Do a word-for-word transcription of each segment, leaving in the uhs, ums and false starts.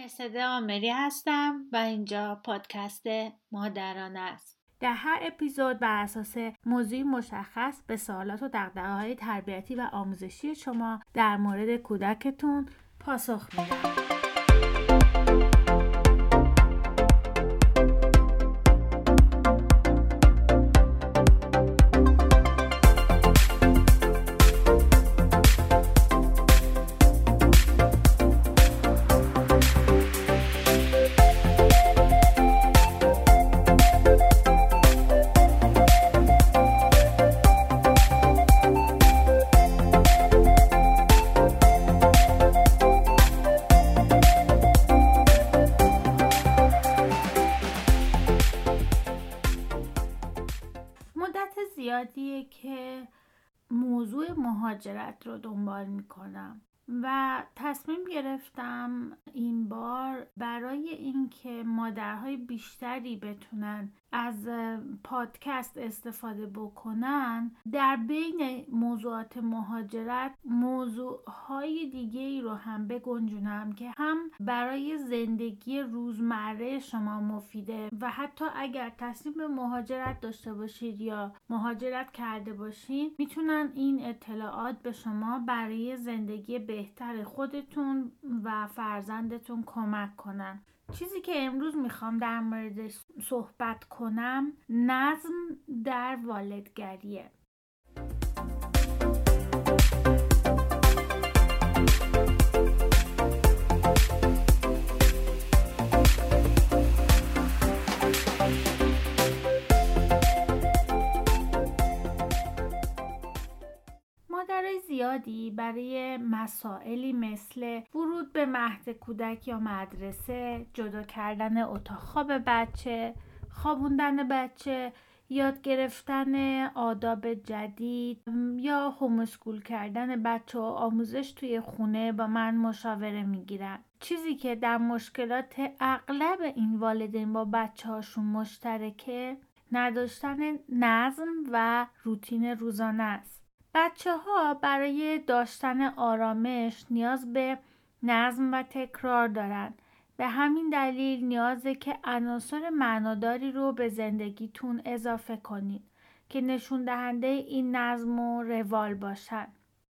مرسده آمری هستم و اینجا پادکست مادران است. در هر اپیزود بر اساس موضوعی مشخص به سوالات و دغدغه‌های تربیتی و آموزشی شما در مورد کودکتون پاسخ میدم. زیادیه که موضوع مهاجرت رو دنبال میکنم و تصمیم گرفتم این بار برای اینکه مادرهای بیشتری بتونن از پادکست استفاده بکنن در بین موضوعات مهاجرت موضوعهای دیگه ای رو هم بگنجونم که هم برای زندگی روزمره شما مفیده و حتی اگر تصمیم به مهاجرت داشته باشید یا مهاجرت کرده باشید میتونن این اطلاعات به شما برای زندگی بهتر خودتون و فرزندتون کمک کنن. چیزی که امروز میخوام در مورد صحبت کنم نظم در والدگریه. مادرای زیادی برای مسائلی مثل ورود به مهد کودک یا مدرسه، جدا کردن اتاق خواب بچه، خوابوندن بچه، یاد گرفتن آداب جدید یا هومسکول کردن بچه و آموزش توی خونه با من مشاوره میگیرن. چیزی که در مشکلات اغلب این والدین با بچه هاشون مشترکه نداشتن نظم و روتین روزانه است. بچه ها برای داشتن آرامش نیاز به نظم و تکرار دارن. به همین دلیل نیازه که عناصر معناداری رو به زندگیتون اضافه کنید که نشون دهنده این نظم و روال باشن.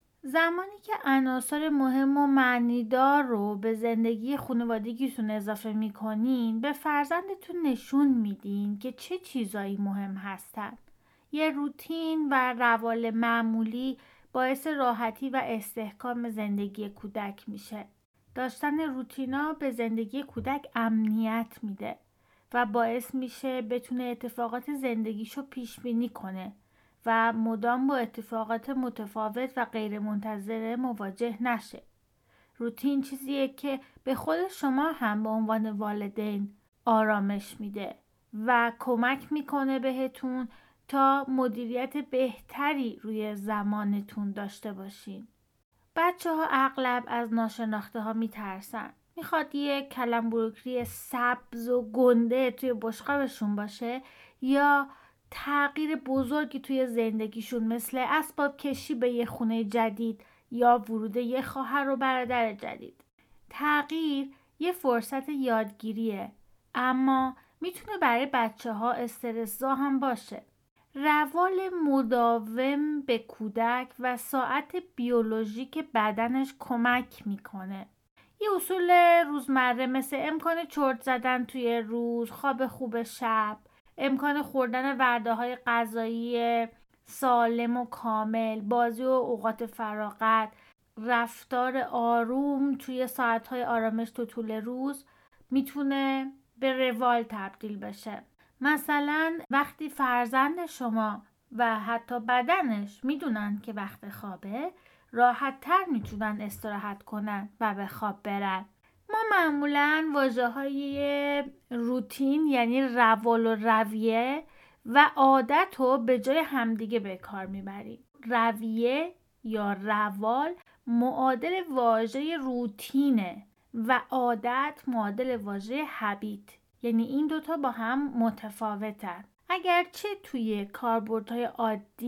زمانی که عناصر مهم و معنیدار رو به زندگی خانوادگیتون اضافه میکنین به فرزندتون نشون میدین که چه چیزایی مهم هستن. یه روتین و روال معمولی باعث راحتی و استحکام زندگی کودک میشه. داشتن روتینا به زندگی کودک امنیت میده و باعث میشه بتونه اتفاقات زندگیشو پیش بینی کنه و مدام با اتفاقات متفاوت و غیر منتظره مواجه نشه. روتین چیزیه که به خود شما هم به عنوان والدین آرامش میده و کمک میکنه بهتون تا مدیریت بهتری روی زمانتون داشته باشین. بچه ها اغلب از ناشناخته ها میترسن. میخواد یه کلمبروکری سبز و گنده توی بشقابشون باشه یا تغییر بزرگی توی زندگیشون مثل اسباب کشی به یه خونه جدید یا ورود یه خواهر و برادر جدید. تغییر یه فرصت یادگیریه اما میتونه برای بچه ها استرس‌زا هم باشه. روال مداوم به کودک و ساعت بیولوژیک بدنش کمک میکنه. یه اصول روزمره مثل امکان چرت زدن توی روز، خواب خوب شب، امکان خوردن وعده های غذایی سالم و کامل، بازی و اوقات فراغت، رفتار آروم توی ساعتهای آرامش تو طول روز میتونه به روال تبدیل بشه. مثلا وقتی فرزند شما و حتی بدنش میدونن که وقت خوابه راحت تر میتونن استراحت کنن و به خواب برن. ما معمولا واژه های روتین یعنی روال و رویه و عادت رو به جای همدیگه به کار میبریم. رویه یا روال معادل واژه روتینه و عادت معادل واژه هابیت، یعنی این دوتا با هم متفاوتن. اگرچه توی کاربردهای عادی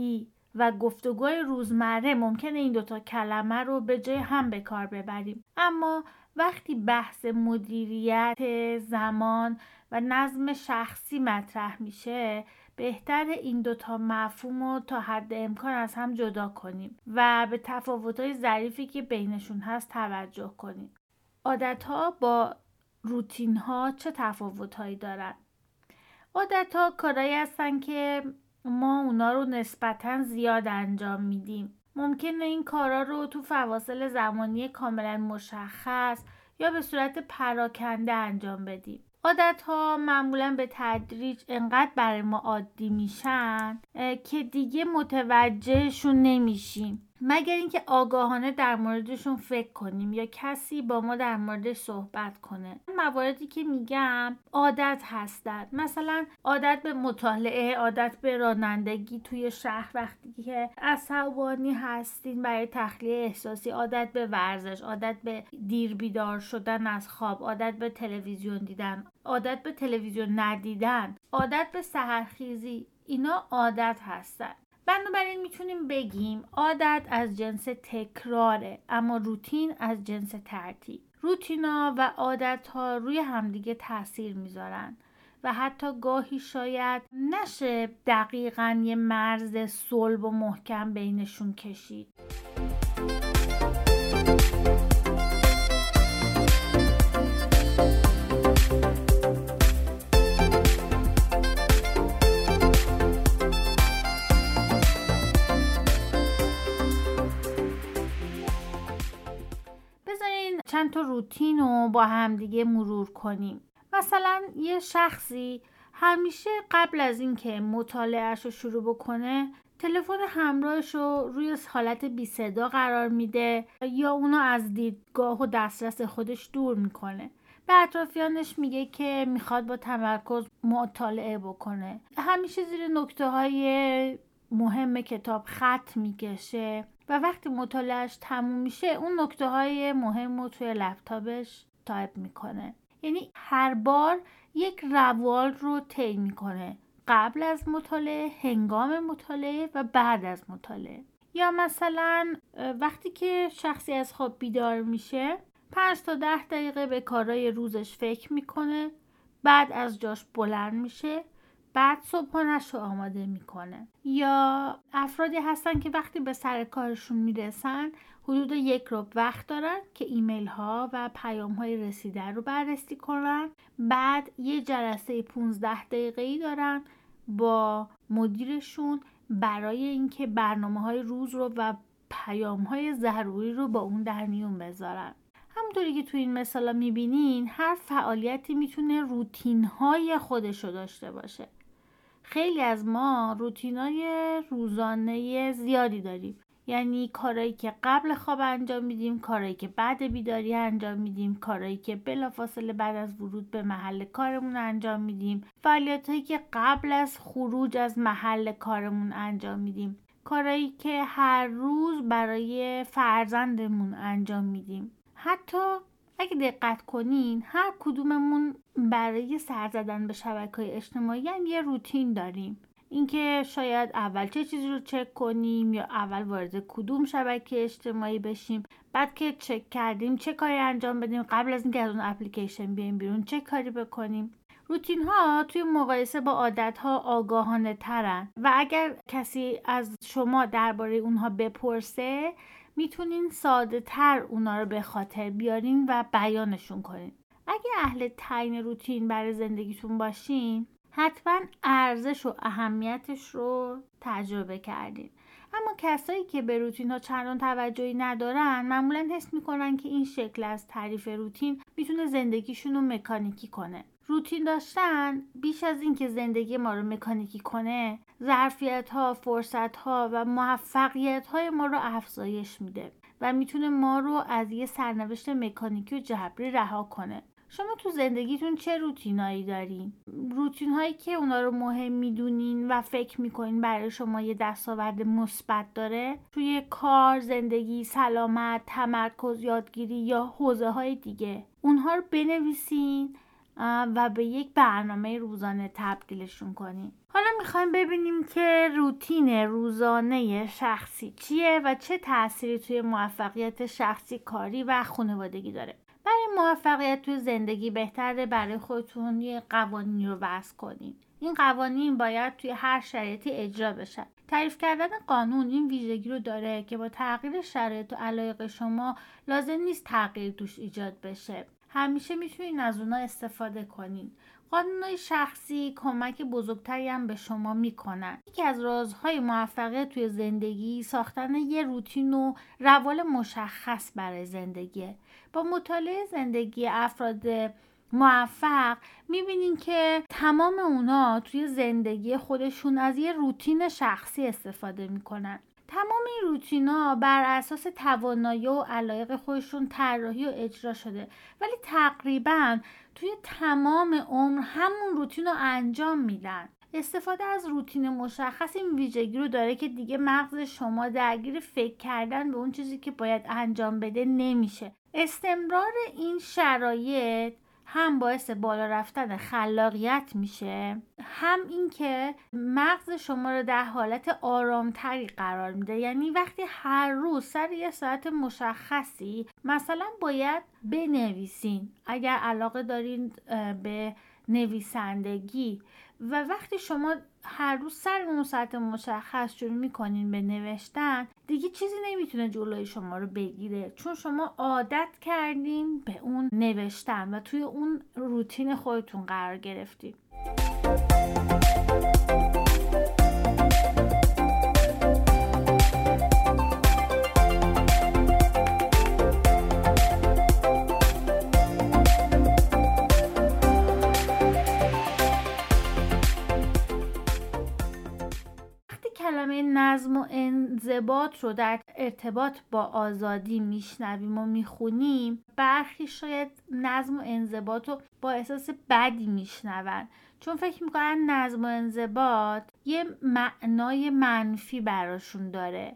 و گفتگوی روزمره ممکنه این دوتا کلمه رو به جای هم به کار ببریم، اما وقتی بحث مدیریت زمان و نظم شخصی مطرح میشه بهتر این دوتا مفهوم رو تا حد امکان از هم جدا کنیم و به تفاوت‌های ظریفی که بینشون هست توجه کنیم. عادت‌ها با روتین‌ها چه تفاوت‌هایی دارن؟ عادت‌ها کارهایی هستن که ما اونا رو نسبتاً زیاد انجام میدیم. ممکنه این کارا رو تو فواصل زمانی کاملا مشخص یا به صورت پراکنده انجام بدیم. عادت‌ها معمولاً به تدریج انقدر برای ما عادی میشن که دیگه متوجهشون نمیشیم مگر اینکه آگاهانه در موردشون فکر کنیم یا کسی با ما در موردش صحبت کنه. مواردی که میگم عادت هستند، مثلا عادت به مطالعه، عادت به رانندگی توی شهر وقتی که عصبانی هستین برای تخلیه احساسی، عادت به ورزش، عادت به دیر بیدار شدن از خواب، عادت به تلویزیون دیدن، عادت به تلویزیون ندیدن، عادت به سحرخیزی. اینا عادت هستن. بنابراین میتونیم بگیم عادت از جنس تکراره، اما روتین از جنس ترتیب. روتینا و عادت‌ها روی همدیگه تاثیر میذارن و حتی گاهی شاید نشه دقیقاً یه مرز صلب و محکم بینشون کشید. چند تا روتین رو با هم دیگه مرور کنیم. مثلا یه شخصی همیشه قبل از اینکه مطالعه‌اش رو شروع بکنه تلفن همراهش رو روی حالت بی صدا قرار میده یا اونو از دیدگاه و دسترس خودش دور میکنه. به اطرافیانش میگه که میخواد با تمرکز مطالعه بکنه. همیشه زیر نکته‌های مهم کتاب خط میکشه و وقتی مطالعهش تموم میشه اون نکته های مهم رو توی لپتاپش تایپ میکنه. یعنی هر بار یک روال رو طی میکنه، قبل از مطالعه، هنگام مطالعه و بعد از مطالعه. یا مثلا وقتی که شخصی از خواب بیدار میشه پنج تا ده دقیقه به کارهای روزش فکر میکنه، بعد از جاش بلند میشه، بعد صبحانه‌ش رو آماده میکنه. یا افرادی هستن که وقتی به سر کارشون میرسن حدود یک ربع وقت دارن که ایمیل ها و پیام های رسیده رو بررسی کنن، بعد یه جلسه پانزده دقیقه‌ای دارن با مدیرشون برای اینکه برنامه‌های روز رو و پیام‌های ضروری رو با اون در میون بذارن. همونطوری که تو این مثالا میبینین هر فعالیتی میتونه روتین‌های خودشو داشته باشه. خیلی از ما روتینای روزانه زیادی داریم، یعنی کارهایی که قبل خواب انجام میدیم، کارهایی که بعد بیداری انجام میدیم، کارهایی که بلافاصله بعد از ورود به محل کارمون انجام میدیم، فعالیتایی که قبل از خروج از محل کارمون انجام میدیم، کارهایی که هر روز برای فرزندمون انجام میدیم. حتی اگه دقت کنین هر کدوممون برای سر زدن به شبکه‌های اجتماعی هم یه روتین داریم. اینکه شاید اول چه چیزی رو چک کنیم یا اول وارد کدوم شبکه اجتماعی بشیم، بعد که چک کردیم چه کاری انجام بدیم، قبل از اینکه از اون اپلیکیشن بیایم بیرون چه کاری بکنیم. روتین ها توی مقایسه با عادت ها آگاهانه ترن و اگر کسی از شما درباره اونها بپرسه میتونین ساده تر اونا رو به خاطر بیارین و بیانشون کنین. اگه اهل تعیین روتین برای زندگیتون باشین حتما ارزش و اهمیتش رو تجربه کردین. اما کسایی که به روتین ها چندان توجهی ندارن معمولا حس میکنن که این شکل از تعریف روتین میتونه زندگیشون رو مکانیکی کنه. روتین داشتن بیش از این که زندگی ما رو مکانیکی کنه، ظرفیت ها، فرصت ها و موفقیت های ما رو افزایش میده و میتونه ما رو از یه سرنوشت مکانیکی و جبری رها کنه. شما تو زندگیتون چه روتینایی دارین؟ روتین هایی که اونا رو مهم میدونین و فکر میکنین برای شما یه دستاورد مثبت داره توی کار، زندگی، سلامت، تمرکز، یادگیری یا حوزه های دیگه. اونها رو بنویسین و به یک برنامه روزانه تبدیلشون کنین. حالا میخوایم ببینیم که روتین روزانه شخصی چیه و چه تأثیری توی موفقیت شخصی، کاری و خانوادگی داره. برای موفقیت توی زندگی بهتره برای خودتون یه قوانینی رو وضع کنین. این قوانین باید توی هر شرایطی اجرا بشن. تعریف کردن قانون این ویژگی رو داره که با تغییر شرایط و علایق شما لازم نیست تغییر توش ایجاد بشه. همیشه میتونین از اونا استفاده کنین. قانونهای شخصی کمک بزرگتری هم به شما میکنن. یکی از رازهای موفقیت توی زندگی ساختن یه روتین و روال مشخص برای زندگیه. با مطالعه زندگی افراد موفق میبینین که تمام اونا توی زندگی خودشون از یه روتین شخصی استفاده میکنن. تمام این روتینا بر اساس توانایی و علایق خودشون طراحی و اجرا شده، ولی تقریبا توی تمام عمر همون روتین رو انجام میدن. استفاده از روتین مشخص این ویژگی رو داره که دیگه مغز شما درگیر فکر کردن به اون چیزی که باید انجام بده نمیشه. استمرار این شرایط هم باعث بالا رفتن خلاقیت میشه، هم این که مغز شما رو در حالت آرامتری قرار میده. یعنی وقتی هر روز سر یه ساعت مشخصی مثلا باید بنویسین، اگر علاقه دارین به نویسندگی، و وقتی شما هر روز سر اون ساعت مشخص شروع میکنین به نوشتن، دیگه چیزی نمیتونه جلوی شما رو بگیره، چون شما عادت کردین به اون نوشتن و توی اون روتین خودتون قرار گرفتین. کلمه نظم و انضباط رو در ارتباط با آزادی میشنویم و میخونیم، برخی شاید نظم و انضباط رو با احساس بدی میشنون، چون فکر میکنن نظم و انضباط یه معنای منفی براشون داره.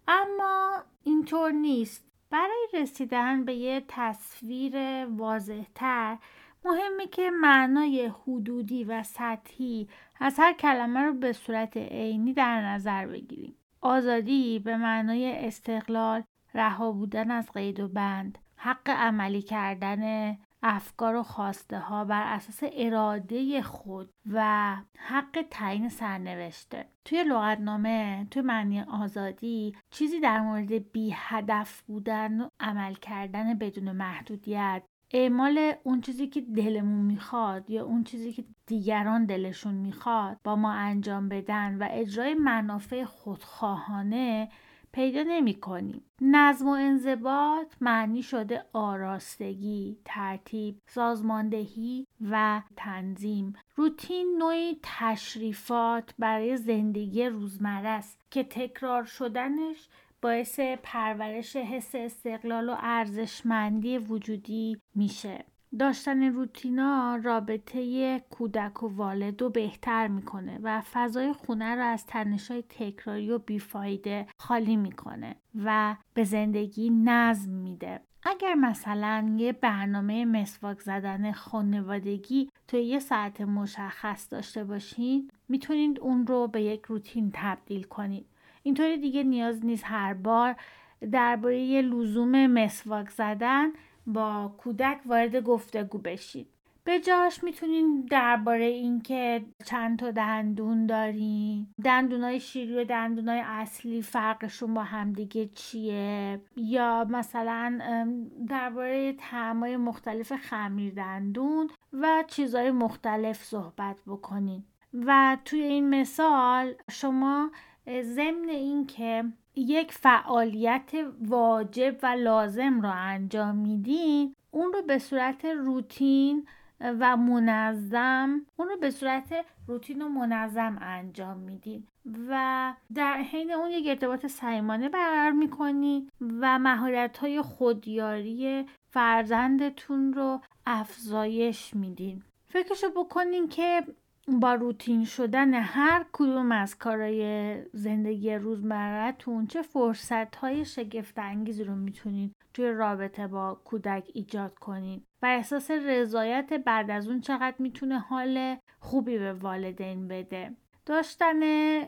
اما اینطور نیست. برای رسیدن به یه تصویر واضح‌تر مهمه که معنای حدودی و سطحی از هر کلمه رو به صورت عینی در نظر بگیریم. آزادی به معنای استقلال، رها بودن از قید و بند، حق عملی کردن افکار و خواسته ها بر اساس اراده خود و حق تعیین سرنوشته. توی لغتنامه توی معنی آزادی چیزی در مورد بی هدف بودن و عمل کردن بدون محدودیت، اعمال اون چیزی که دلمون میخواد یا اون چیزی که دیگران دلشون میخواد با ما انجام بدن و اجرای منافع خودخواهانه پیدا نمی کنیم. نظم و انضباط معنی شده آراستگی، ترتیب، سازماندهی و تنظیم. روتین نوعی تشریفات برای زندگی روزمره است که تکرار شدنش باعث پرورش حس استقلال و ارزشمندی وجودی میشه. داشتن روتینا رابطه کودک و والد رو بهتر میکنه و فضای خونه رو از تنش‌های تکراری و بیفایده خالی میکنه و به زندگی نظم میده. اگر مثلا یه برنامه مسواک زدن خانوادگی توی یه ساعت مشخص داشته باشین، میتونید اون رو به یک روتین تبدیل کنید. اینطوری دیگه نیاز نیست هر بار درباره لزوم مسواک زدن با کودک وارد گفتگو بشید. به جاش میتونین درباره این که چند تا دندون دارین، دندونای شیری و دندونای اصلی فرقشون با هم دیگه چیه، یا مثلا درباره طعمای مختلف خمیر دندون و چیزهای مختلف صحبت بکنین. و توی این مثال شما ضمن این که یک فعالیت واجب و لازم رو انجام میدین، اون رو به صورت روتین و منظم اون رو به صورت روتین و منظم انجام میدین و در حین اون یک ارتباط صمیمانه برقرار میکنین و مهارت‌های خودیاری فرزندتون رو افزایش میدین. فکرشو بکنین که با روتین شدن هر کدوم از کارهای زندگی روزمره‌تون چه فرصت‌های شگفت‌انگیزی رو میتونید توی رابطه با کودک ایجاد کنید. و احساس رضایت بعد از اون چقدر میتونه حال خوبی به والدین بده. داشتن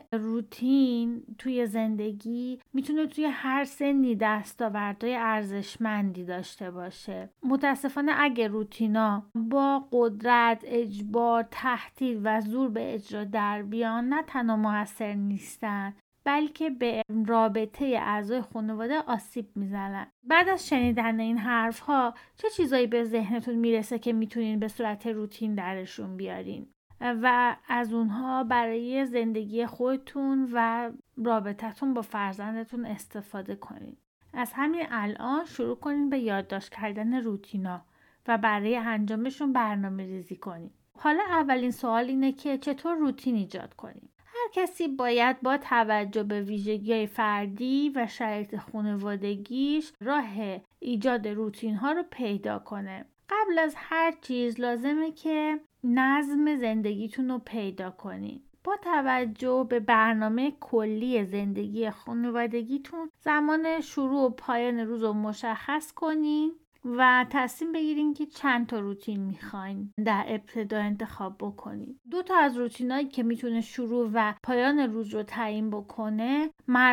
روتین توی زندگی میتونه توی هر سنی دستاوردهای ارزشمندی داشته باشه. متاسفانه اگه روتینا با قدرت، اجبار، تهدید و زور به اجرا در بیان، نه تنها موثر نیستن بلکه به رابطه اعضای خانواده آسیب میزنن. بعد از شنیدن این حرف ها چه چیزایی به ذهنتون میرسه که میتونین به صورت روتین درشون بیارین و از اونها برای زندگی خودتون و رابطتون با فرزندتون استفاده کنین؟ از همین الان شروع کنین به یادداشت کردن روتینا و برای انجامشون برنامه ریزی کنین. حالا اولین سوال اینه که چطور روتین ایجاد کنین؟ هر کسی باید با توجه به ویژگی‌های فردی و شرایط خانوادگیش راه ایجاد روتین ها رو پیدا کنه. قبل از هر چیز لازمه که نظم زندگیتون رو پیدا کنین. با توجه به برنامه کلی زندگی خانوادگیتون زمان شروع و پایان روز رو مشخص کنین و تصمیم بگیرین که چند تا روتین میخواین در ابتدا انتخاب بکنین. دو تا از روتینایی که میتونه شروع و پایان روز رو تعیین بکنه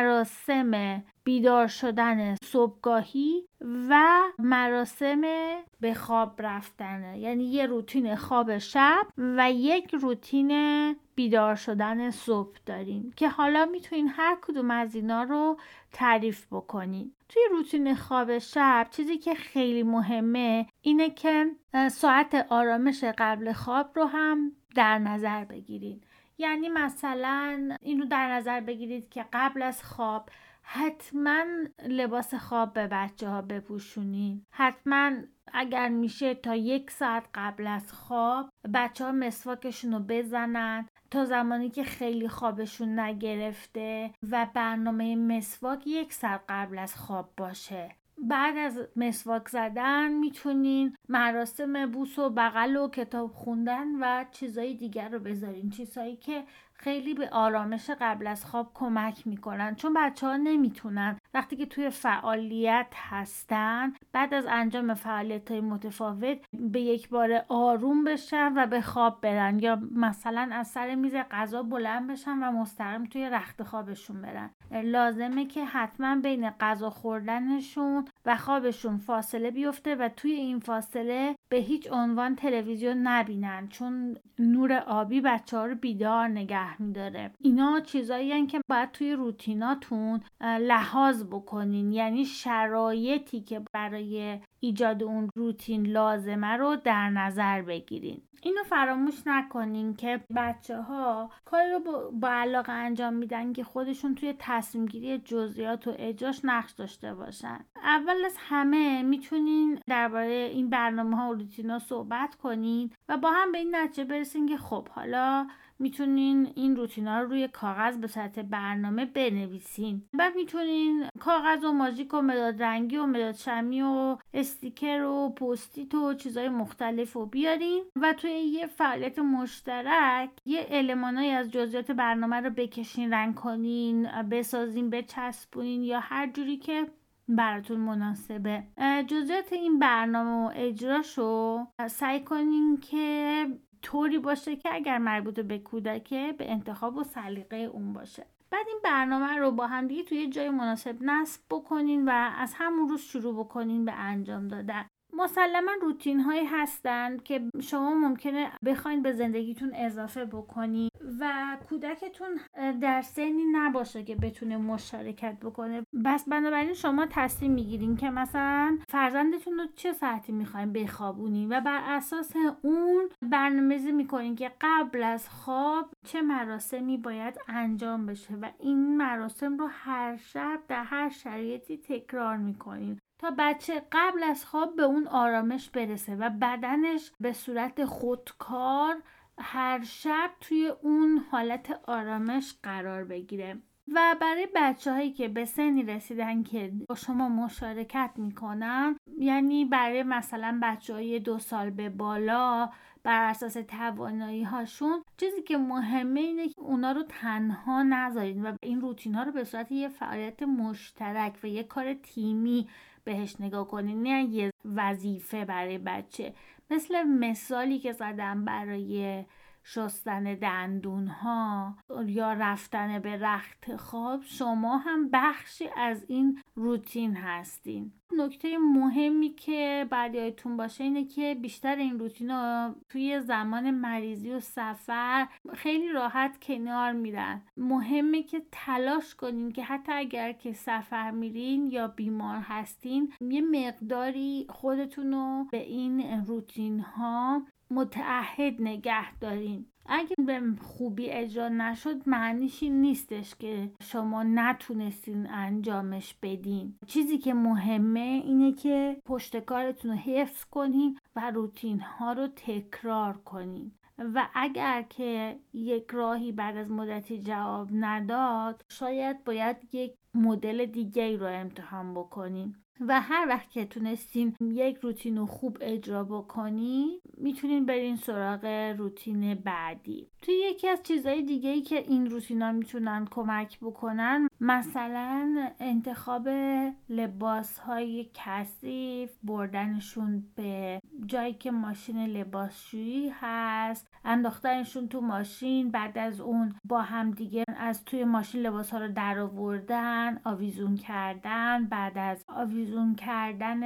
مراسم بیدار شدن صبحگاهی و مراسم به خواب رفتن، یعنی یه روتین خواب شب و یک روتین بیدار شدن صبح دارین که حالا میتونین هر کدوم از اینا رو تعریف بکنین. توی روتین خواب شب چیزی که خیلی مهمه اینه که ساعت آرامش قبل خواب رو هم در نظر بگیرین. یعنی مثلا اینو در نظر بگیرید که قبل از خواب حتما لباس خواب به بچه ها بپوشونین. حتما اگر میشه تا یک ساعت قبل از خواب بچه ها مسواکشون رو بزنن تا زمانی که خیلی خوابشون نگرفته و برنامه مسواک یک ساعت قبل از خواب باشه. بعد از مسواک زدن میتونین مراسم بوس و بغل و کتاب خوندن و چیزای دیگر رو بذارین، چیزایی که خیلی به آرامش قبل از خواب کمک میکنن، چون بچه ها نمیتونن وقتی که توی فعالیت هستن بعد از انجام فعالیت های متفاوت به یک بار آروم بشن و به خواب برن یا مثلا از سر میز غذا بلند بشن و مستقیم توی رخت خوابشون برن. لازمه که حتما بین غذا خوردنشون و خوابشون فاصله بیفته و توی این فاصله به هیچ عنوان تلویزیون نبینن، چون نور آبی بچه ها رو بیدار نگه میداره. اینا چیزایی هستن که باید توی روتیناتون لحاظ بکنین، یعنی شرایطی که برای ایجاد اون روتین لازمه رو در نظر بگیرین. اینو فراموش نکنین که بچه ها کاری رو با علاقه انجام میدن که خودشون توی تصمیم گیری جزئیات و اجراش نقش داشته باشن. اول از همه میتونین درباره این برنامه ها و روتینا صحبت کنین و با هم به این نتیجه برسین که خب حالا میتونین این روتینا رو روی کاغذ به صورت برنامه بنویسین. بعد میتونین کاغذ و ماژیک و مداد رنگی و مداد شمی و استیکر و پستیت و چیزای مختلف رو بیارین و توی یه فعالیت مشترک یه المانایی از جزئیات برنامه رو بکشین، رنگ کنین، بسازین، بچسبونین یا هر جوری که براتون مناسبه. جزئیات این برنامه و اجراشو سعی کنین که طوری باشه که اگر مربوط به کودکه به انتخاب و سلیقه اون باشه. بعد این برنامه رو با هم دیگه توی جای مناسب نصب بکنین و از همون روز شروع بکنین به انجام دادن. مسلما روتین هایی هستن که شما ممکنه بخواین به زندگیتون اضافه بکنین و کودکتون در سنی نباشه که بتونه مشارکت بکنه. بس بنابراین شما تصمیم میگیرین که مثلا فرزندتون رو چه ساعتی میخواین بخوابونین و بر اساس اون برنامه‌ریزی میکنین که قبل از خواب چه مراسمی باید انجام بشه و این مراسم رو هر شب در هر شرایطی تکرار میکنین تا بچه قبل از خواب به اون آرامش برسه و بدنش به صورت خودکار هر شب توی اون حالت آرامش قرار بگیره. و برای بچه هایی که به سنی رسیدن که با شما مشارکت میکنن، یعنی برای مثلا بچه های دو سال به بالا، بر اساس توانایی هاشون، چیزی که مهمه اینه که اونا رو تنها نذارین و این روتین ها رو به صورت یه فعالیت مشترک و یه کار تیمی بهش نگاه کنین، نه یه وظیفه برای بچه. مثل مثالی که زدم برای شستن دندون ها یا رفتن به رخت خواب، شما هم بخشی از این روتین هستین. نکته مهمی که باید یادتون باشه اینه که بیشتر این روتین ها توی زمان مریضی و سفر خیلی راحت کنار میرن. مهمه که تلاش کنین که حتی اگر که سفر میرین یا بیمار هستین، یه مقداری خودتون رو به این روتین ها متعهد نگه دارین. اگه به خوبی اجرا نشد معنیش این نیستش که شما نتونستین انجامش بدین. چیزی که مهمه اینه که پشتکارتون رو حفظ کنین و روتین ها رو تکرار کنین. و اگر که یک راهی بعد از مدتی جواب نداد، شاید باید یک مدل دیگه رو امتحان بکنین. و هر وقت که تونستین یک روتین رو خوب اجرا بکنین، میتونین برین سراغ روتین بعدی. توی یکی از چیزهای دیگه‌ای که این روتینا میتونن کمک بکنن، مثلا انتخاب لباس‌های کثیف، بردنشون به جایی که ماشین لباسشویی هست، انداختنشون تو ماشین، بعد از اون با هم دیگه از توی ماشین لباس‌ها رو در آوردن، آویزون کردن، بعد از آویزون کردن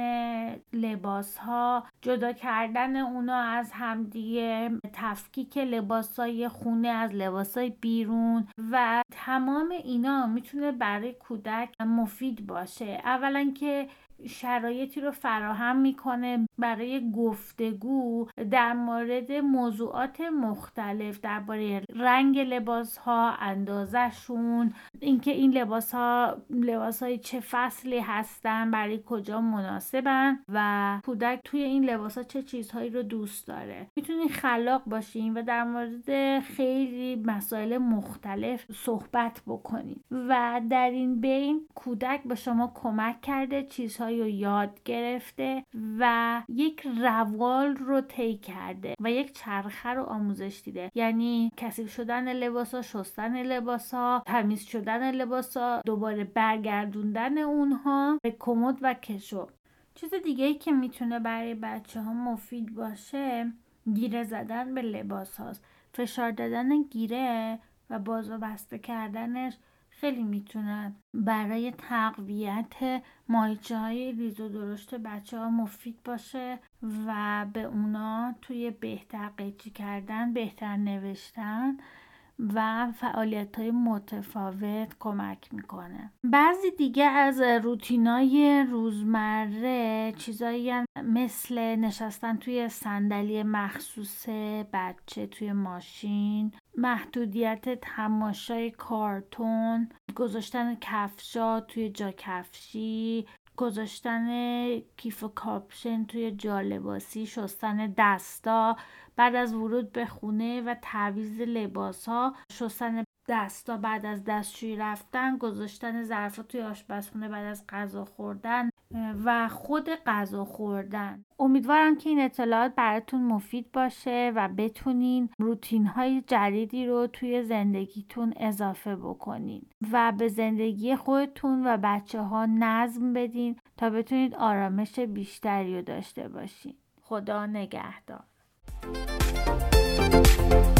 لباس‌ها جدا کردن اونا از همدیگه، تفکیک لباسای خونه از لباسای بیرون و تمام اینا میتونه برای کودک مفید باشه. اولا که شرایطی رو فراهم میکنه برای گفتگو در مورد موضوعات مختلف، درباره رنگ لباس ها، اندازه شون، اینکه این لباس ها لباس های چه فصلی هستن، برای کجا مناسبن و کودک توی این لباس ها چه چیزهایی رو دوست داره. میتونین خلاق باشین و در مورد خیلی مسائل مختلف صحبت بکنین و در این بین کودک به شما کمک کرده، چیزهایی رو یاد گرفته و یک روال رو طی کرده و یک چرخه رو آموزش دیده. یعنی کثیف شدن لباسا، شستن لباسا، تمیز شدن لباسا، دوباره برگردوندن اونها به کمد و کشو. چیز دیگه‌ای که میتونه برای بچه ها مفید باشه، گیره زدن به لباس هاست. فشار دادن گیره و باز و بسته کردنش خیلی میتونن برای تقویت ماهیچه های ریز و درشت بچه ها مفید باشه و به اونا توی بهتر قیچی کردن، بهتر نوشتن و فعالیت های متفاوت کمک میکنه. بعضی دیگه از روتینای روزمره چیزایی مثل نشستن توی صندلی مخصوص بچه توی ماشین، محدودیت تماشای کارتون، گذاشتن کفشا توی جا کفشی، گذاشتن کیف و کاپشن توی جا لباسی، شستن دستا بعد از ورود به خونه و تعویض لباسا، شستن دستا بعد از دستشویی رفتن، گذاشتن ظرفا توی آشپزخونه بعد از غذا خوردن و خود غذا خوردن. امیدوارم که این اطلاعات براتون مفید باشه و بتونین روتین های جدیدی رو توی زندگیتون اضافه بکنین و به زندگی خودتون و بچه ها نظم بدین تا بتونید آرامش بیشتری رو داشته باشین. خدا نگهدار.